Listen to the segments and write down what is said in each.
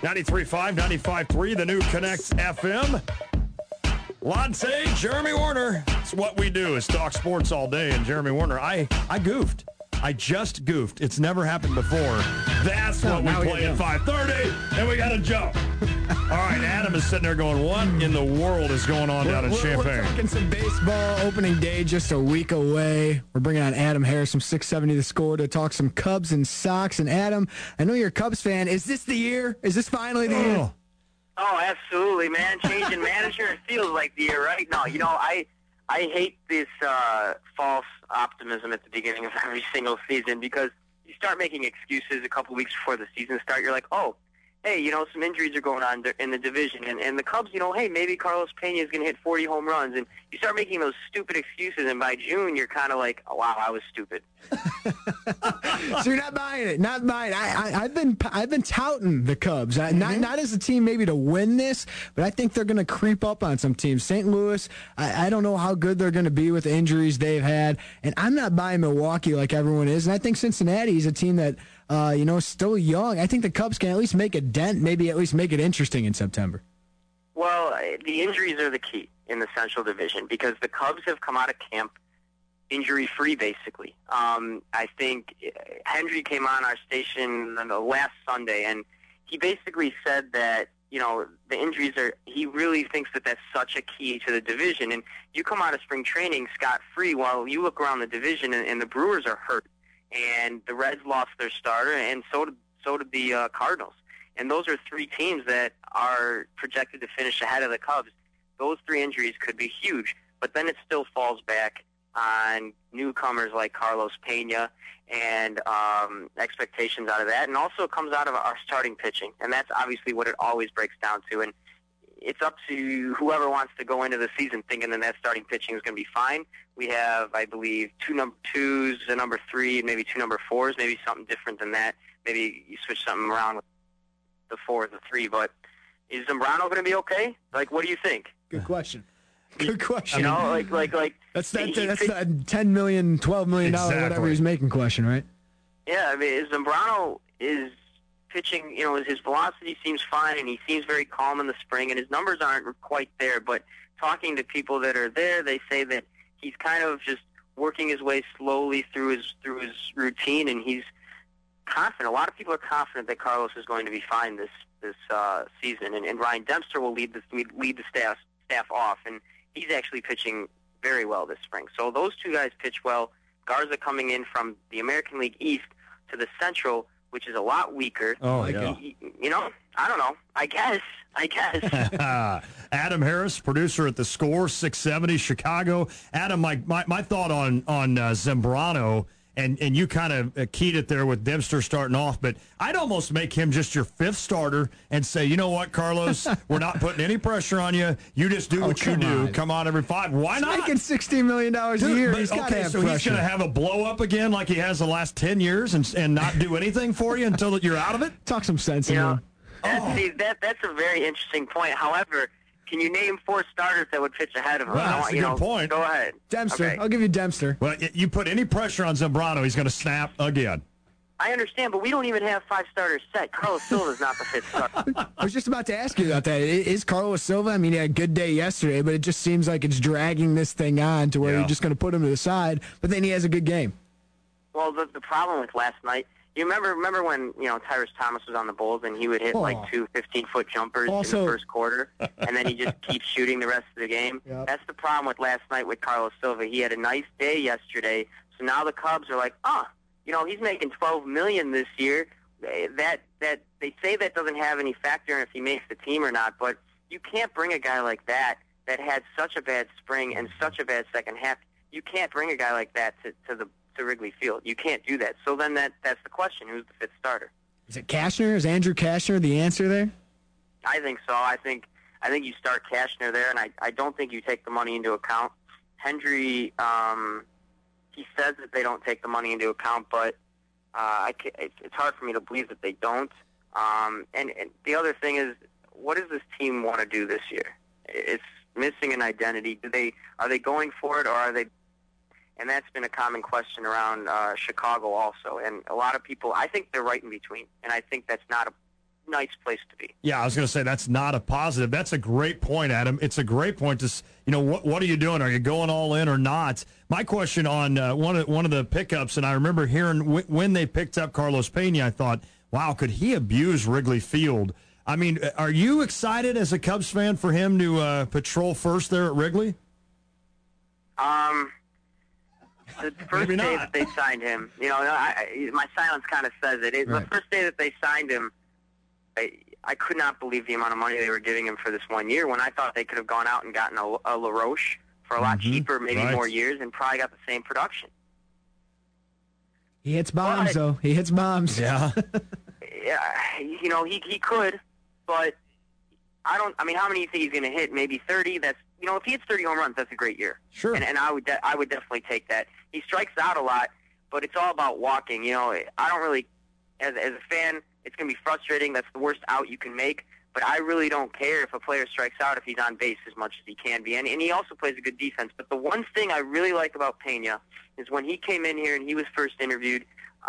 93.5, 95.3, the new Connect FM. Latte, Jeremy Werner. It's what we do is talk sports all day. And Jeremy Werner, I goofed. I just goofed. It's never happened before. That's what we play at 5:30, and we got to jump. All right, Adam is sitting there going, what in the world is going on down in Champaign? We're talking some baseball. Opening day just a week away. We're bringing on Adam Harris from 670 The Score to talk some Cubs and Sox. And Adam, I know you're a Cubs fan. Is this the year? Is this finally the year? Oh, absolutely, man. Changing manager, it feels like the year, right? No, I hate this false optimism at the beginning of every single season because you start making excuses a couple weeks before the season starts. You're like, oh, hey, some injuries are going on in the division. And the Cubs, hey, maybe Carlos Pena is going to hit 40 home runs. And you start making those stupid excuses, and by June, you're kind of like, oh, wow, I was stupid. So you're not buying it. Not buying it. I've been touting the Cubs. Not as a team maybe to win this, but I think they're going to creep up on some teams. St. Louis, I don't know how good they're going to be with the injuries they've had, and I'm not buying Milwaukee like everyone is. And I think Cincinnati is a team that still young. I think the Cubs can at least make a dent, maybe at least make it interesting in September. Well, the injuries are the key in the Central Division because the Cubs have come out of camp injury-free, basically. I think Hendry came on our station last Sunday, and he basically said that, the injuries he really thinks that that's such a key to the division. And you come out of spring training scot-free while you look around the division and the Brewers are hurt. And the Reds lost their starter, and so did the Cardinals. And those are three teams that are projected to finish ahead of the Cubs. Those three injuries could be huge, but then it still falls back on newcomers like Carlos Pena and expectations out of that. And also it comes out of our starting pitching, and that's obviously what it always breaks down to. And it's up to whoever wants to go into the season thinking that starting pitching is going to be fine. We have, I believe, 2 number 2s, a number 3, and maybe 2 number 4s, maybe something different than that. Maybe you switch something around with the 4 or the 3. But is Zambrano going to be okay? Like, what do you think? Good question. Good question. Like that's the $10 million, $12 million, whatever he's making question, right? Yeah, I mean, Zambrano is pitching, his velocity seems fine, and he seems very calm in the spring, and his numbers aren't quite there. But talking to people that are there, they say that he's kind of just working his way slowly through his routine, and he's confident. A lot of people are confident that Carlos is going to be fine this season, and Ryan Dempster will lead the staff off, and he's actually pitching very well this spring. So those two guys pitch well. Garza coming in from the American League East to the Central, which is a lot weaker. Oh, yeah. I don't know. I guess. Adam Harris, producer at The Score, 670 Chicago. Adam, my thought on Zambrano, and you kind of keyed it there with Dempster starting off, but I'd almost make him just your 5th starter and say, you know what, Carlos, we're not putting any pressure on you. You just do what you do. Come on every 5. Why not? He's making $16 million a year. He's got to have pressure. He's going to have a blow-up again like he has the last 10 years and not do anything for you until you're out of it? Talk some sense in him. That's a very interesting point. However, can you name 4 starters that would pitch ahead of him? Well, that's a good point. Go ahead. Dempster. Okay. I'll give you Dempster. Well, you put any pressure on Zambrano, he's going to snap again. I understand, but we don't even have 5 starters set. Carlos Silva's not the 5th starter. I was just about to ask you about that. Is Carlos Silva? I mean, he had a good day yesterday, but it just seems like it's dragging this thing on to where you're just going to put him to the side, but then he has a good game. Well, the problem with last night, you remember when Tyrus Thomas was on the Bulls and he would hit like 2 15-foot jumpers in the first quarter, and then he just keeps shooting the rest of the game? Yep. That's the problem with last night with Carlos Silva. He had a nice day yesterday, so now the Cubs are like, he's making $12 million this year. That they say that doesn't have any factor in if he makes the team or not, but you can't bring a guy like that had such a bad spring and such a bad second half. You can't bring a guy like that to Wrigley Field. You can't do that. So then that's the question. Who's the 5th starter? Is it Cashner? Is Andrew Cashner the answer there? I think so. I think you start Cashner there, and I don't think you take the money into account. Hendry, he says that they don't take the money into account, but it's hard for me to believe that they don't. And the other thing is, what does this team want to do this year? It's missing an identity. Are they going for it, or are they? And that's been a common question around Chicago also. And a lot of people, I think they're right in between. And I think that's not nice place to be. Yeah, I was going to say that's not a positive. That's a great point, Adam. It's a great point to, what are you doing? Are you going all in or not? My question on one of the pickups, and I remember hearing when they picked up Carlos Pena, I thought, wow, could he abuse Wrigley Field? I mean, are you excited as a Cubs fan for him to patrol first there at Wrigley? The first day that they signed him, my silence kind of says it. Right. The first day that they signed him, I could not believe the amount of money they were giving him for this 1 year when I thought they could have gone out and gotten a LaRoche for a lot cheaper, maybe more years, and probably got the same production. He hits bombs, though. He hits bombs. Yeah. Yeah, he could, but how many do you think he's going to hit? Maybe 30. That's, if he hits 30 home runs, that's a great year. Sure. And I would definitely take that. He strikes out a lot, but it's all about walking. I don't really, as a fan, it's going to be frustrating. That's the worst out you can make. But I really don't care if a player strikes out if he's on base as much as he can be. And he also plays a good defense. But the one thing I really like about Pena is when he came in here and he was first interviewed,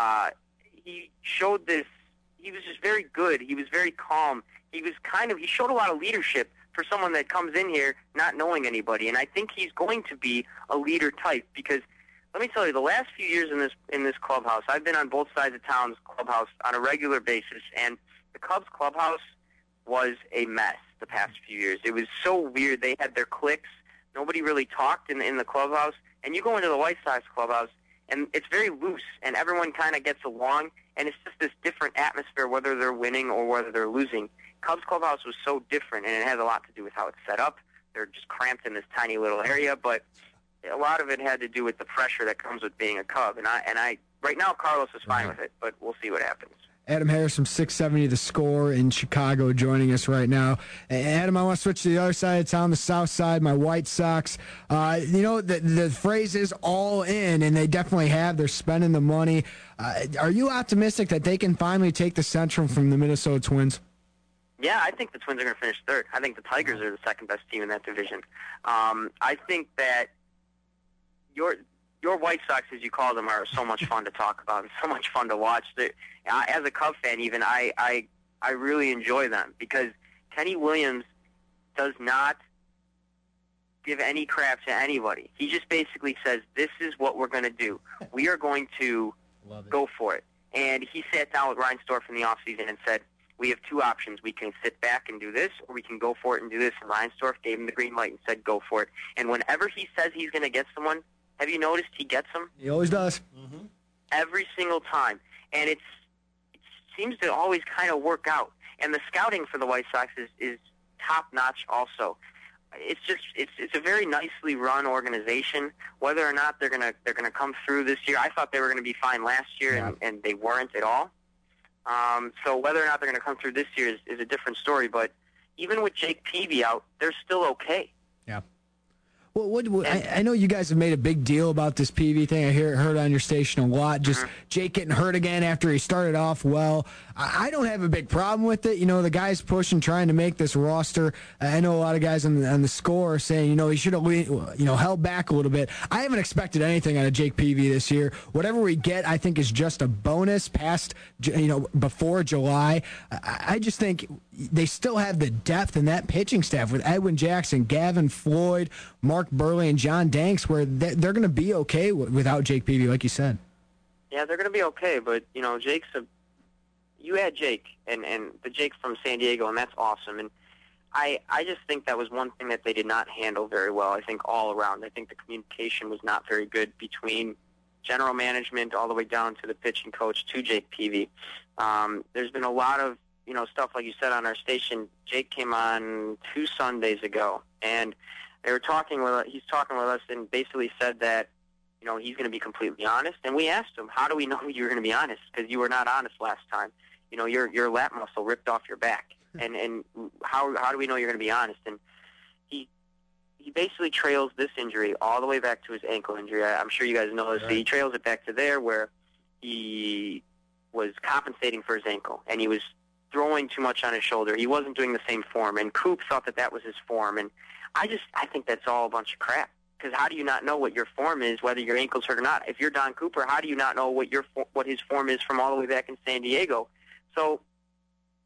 he showed this. He was just very good. He was very calm. He showed a lot of leadership for someone that comes in here not knowing anybody. And I think he's going to be a leader type because let me tell you, the last few years in this clubhouse, I've been on both sides of town's clubhouse on a regular basis, and the Cubs clubhouse was a mess the past few years. It was so weird. They had their cliques. Nobody really talked in the clubhouse. And you go into the White Sox clubhouse, and it's very loose, and everyone kind of gets along, and it's just this different atmosphere, whether they're winning or whether they're losing. Cubs clubhouse was so different, and it has a lot to do with how it's set up. They're just cramped in this tiny little area, but a lot of it had to do with the pressure that comes with being a Cub. And I right now, Carlos is fine with it, but we'll see what happens. Adam Harris from 670 The Score in Chicago joining us right now. Adam, I want to switch to the other side of town, the south side, my White Sox. The phrase is all in, and they definitely have. They're spending the money. Are you optimistic that they can finally take the Central from the Minnesota Twins? Yeah, I think the Twins are going to finish third. I think the Tigers are the second best team in that division. I think that your White Sox, as you call them, are so much fun to talk about and so much fun to watch. As a Cub fan, even I really enjoy them because Kenny Williams does not give any crap to anybody. He just basically says, "This is what we're going to do. We are going to go for it." And he sat down with Reinsdorf in the offseason and said, "We have two options. We can sit back and do this, or we can go for it and do this." And Reinsdorf gave him the green light and said, "Go for it." And whenever he says he's going to get someone, have you noticed he gets them? He always does. Mm-hmm. Every single time. And it seems to always kind of work out. And the scouting for the White Sox is top-notch also. It's a very nicely run organization. Whether or not they're gonna come through this year, I thought they were going to be fine last year, and they weren't at all. So whether or not they're going to come through this year is a different story. But even with Jake Peavy out, they're still okay. Yeah. Well, I know you guys have made a big deal about this PV thing. I heard on your station a lot. Just Jake getting hurt again after he started off well. I don't have a big problem with it. The guy's pushing, trying to make this roster. I know a lot of guys on the Score are saying, he should have, held back a little bit. I haven't expected anything out of Jake Peavy this year. Whatever we get, I think, is just a bonus past, before July. I just think they still have the depth in that pitching staff with Edwin Jackson, Gavin Floyd, Mark Burley, and John Danks, where they're going to be okay without Jake Peavy, like you said. Yeah, they're going to be okay, but, you had Jake and the Jake from San Diego, and that's awesome. And I just think that was one thing that they did not handle very well, I think, all around. I think the communication was not very good between general management all the way down to the pitching coach to Jake Peavy. There's been a lot of, stuff like you said on our station. Jake came on 2 Sundays ago, and he's talking with us and basically said that, he's going to be completely honest. And we asked him, how do we know you're going to be honest? Because you were not honest last time. Your lat muscle ripped off your back. And how do we know you're going to be honest? And he basically trails this injury all the way back to his ankle injury. I'm sure you guys know this. Right. He trails it back to there where he was compensating for his ankle, and he was throwing too much on his shoulder. He wasn't doing the same form, and Coop thought that was his form. And I think that's all a bunch of crap. Because how do you not know what your form is, whether your ankle's hurt or not? If you're Don Cooper, how do you not know what his form is from all the way back in San Diego? So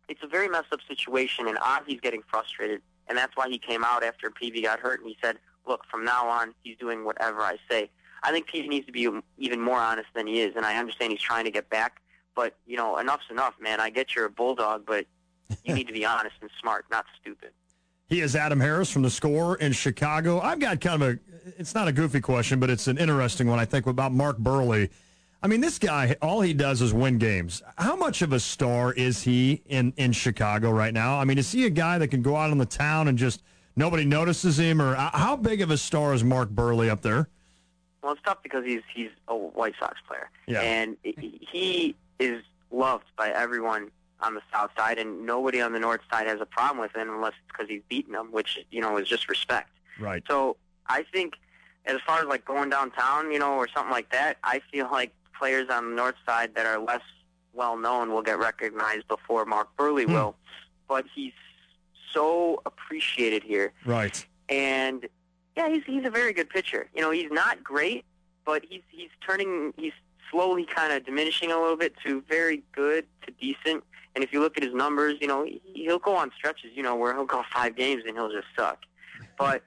it's a very messed up situation, and Ozzy's getting frustrated, and that's why he came out after Peavy got hurt, and he said, look, from now on, he's doing whatever I say. I think Peavy needs to be even more honest than he is, and I understand he's trying to get back, but, enough's enough, man. I get you're a Bulldog, but you need to be honest and smart, not stupid. He is Adam Harris from The Score in Chicago. I've got kind of it's not a goofy question, but it's an interesting one, I think, about Mark Buehrle. I mean, this guy, all he does is win games. How much of a star is he in Chicago right now? I mean, is he a guy that can go out in the town and just nobody notices him? Or how big of a star is Mark Buehrle up there? Well, it's tough because he's a White Sox player. Yeah. And he is loved by everyone on the South Side, and nobody on the North Side has a problem with him unless it's because he's beaten them, which, is just respect. Right. So I think as far as, like, going downtown, or something like that, I feel like players on the North Side that are less well-known will get recognized before Mark Buehrle will. But he's so appreciated here. Right. And, yeah, he's a very good pitcher. He's not great, but he's slowly kind of diminishing a little bit to very good to decent. And if you look at his numbers, he'll go on stretches, where he'll go 5 games and he'll just suck. But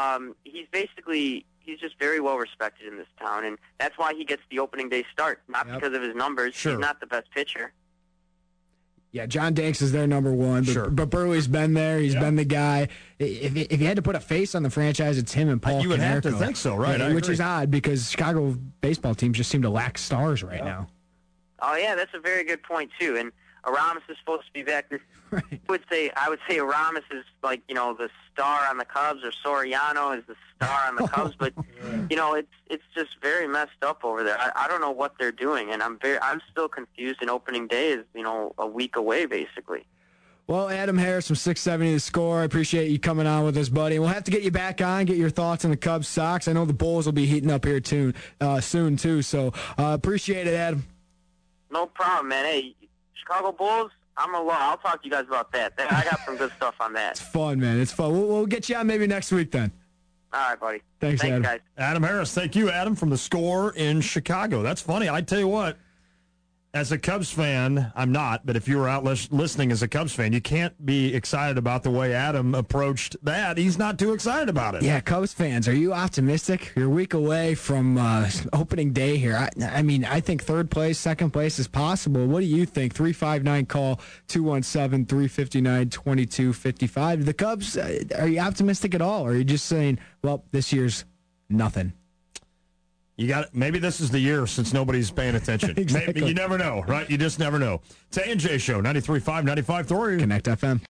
he's just very well respected in this town, and that's why he gets the opening day start, not because of his numbers. Sure. He's not the best pitcher. Yeah, John Danks is their number one, but, Sure. but Buehrle's been there. He's been the guy. If you had to put a face on the franchise, it's him and Paul You would have to Konerko. think so, right? Yeah, I which agree. is odd because Chicago baseball teams just seem to lack stars right now. Oh, yeah, that's a very good point, too. And Aramis is supposed to be back this Right. I would say Aramis is like, the star on the Cubs, or Soriano is the star on the Cubs, but it's just very messed up over there. I don't know what they're doing, and I'm still confused, and opening day is, a week away basically. Well, Adam Harris from 670 The Score. I appreciate you coming on with us, buddy. We'll have to get you back on, get your thoughts on the Cubs Sox. I know the Bulls will be heating up here soon too, so appreciate it, Adam. No problem, man. Hey, Chicago Bulls, I'll talk to you guys about that. I got some good stuff on that. It's fun, man. It's fun. We'll get you on maybe next week then. All right, buddy. Thanks, Adam. guys. Adam Harris, thank you, Adam, from The Score in Chicago. That's funny. I tell you what, as a Cubs fan, I'm not, but if you were out listening as a Cubs fan, you can't be excited about the way Adam approached that. He's not too excited about it. Yeah, Cubs fans, are you optimistic? You're a week away from opening day here. I mean, I think third place, second place is possible. What do you think? 359-CALL, 217-359-2255. The Cubs, are you optimistic at all? Or are you just saying, well, this year's nothing? Maybe this is the year since nobody's paying attention. Exactly. Maybe, you never know, right? You just never know. Tay and Jay Show, 93.5, 95.3. Connect FM.